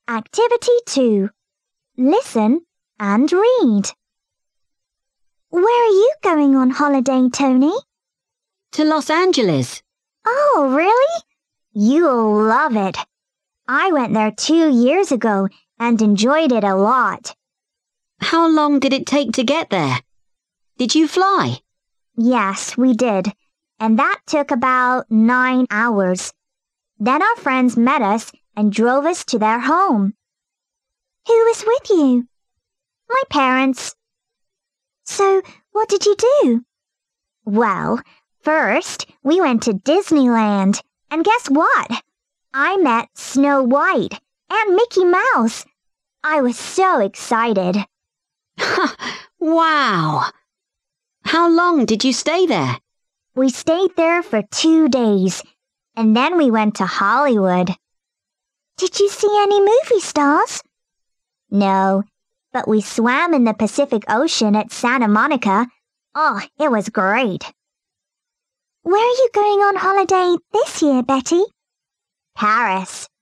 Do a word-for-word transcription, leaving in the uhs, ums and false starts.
Activity two. Listen and read. Where are you going on holiday, Tony? To Los Angeles. Oh, really? You'll love it. I went there two years ago and enjoyed it a lot. How long did it take to get there? Did you fly? Yes, we did. And that took about nine hours. Then our friends met us and drove us to their home. Who was with you? My parents. So, what did you do? Well, first, we went to Disneyland. And guess what? I met Snow White and Mickey Mouse. I was so excited. Wow! How long did you stay there? We stayed there for two days, and then we went to Hollywood. Did you see any movie stars? No, but we swam in the Pacific Ocean at Santa Monica. Oh, it was great. Where are you going on holiday this year, Betty? Paris.